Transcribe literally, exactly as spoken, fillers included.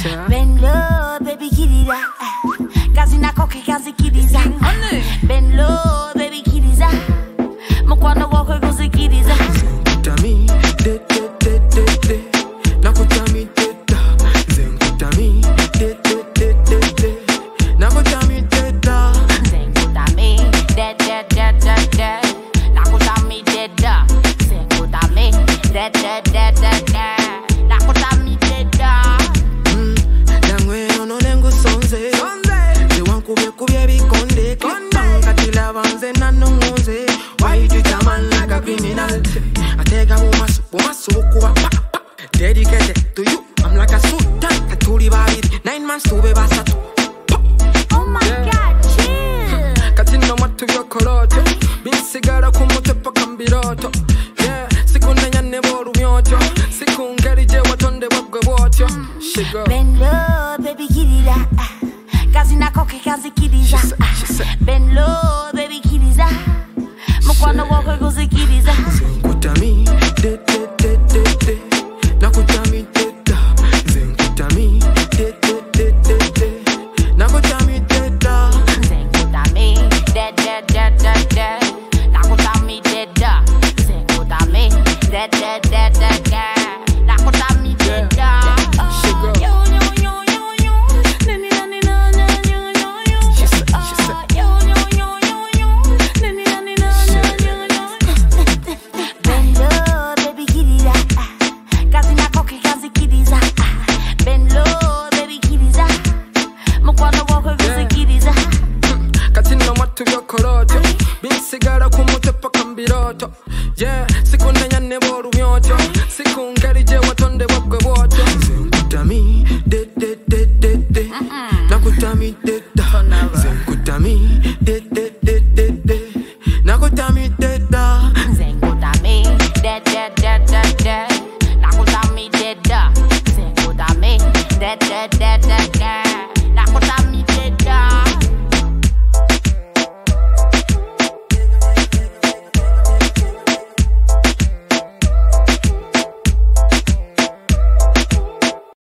Bend low, baby, kiriza. Kazi nako ke kazi kiriza. Bend low, baby, kiriza. Mukwano wako kuzi kiriza. Kutami, de de de de de. Na kutami de da. Zen kutami, de de de de de. Na kutami de da. Zen kutami, de de de de de. Na kutami de da. Zen kutami, de de de de de. Na kutami de da. Hmm, dangwe no lengo sonze. Sonze. Ze wanku be kubye bikonde. Konde. Katila banze na nongoze. Why you treat a man like a criminal? I take a woman, woman so kuba pa pa. Dedicated to you, I'm like a sultan. I told you about it. Nine months to be basat. Oh my yeah. God, chill. Katino matu yo koroto. Bin sigara kumote pa kambiroto. Yeah, sikunde nyane boru myoto. Sikungeri je watonde wabwe wotyo. Bend low, baby, kiriza. Kazi nako ke kazi kiriza. Bend low, baby, kiriza. Mukwano wako kuzi kiriza. Kutami, de de de de de. Na kutami de da. Zen kutami, de de de de de. Na kutami de da. Zen kutami, de de de de de. Na kutami de da. Zen kutami, de de de de de. Na kutami de da. Yo yo yo yo yo. Nani nani nani yo yo yo. She said, she said. Yo yo yo yo yo. Nani nani nani yo yo. Bend low, baby, kiriza. Kazi nako ke kazi kiriza. Bend low, baby, kiriza. Mukwano wako kuzi kiriza. Katino matu yo koroto. Bin sigara kumote pa kambiroto. Yeah, sikunde nyane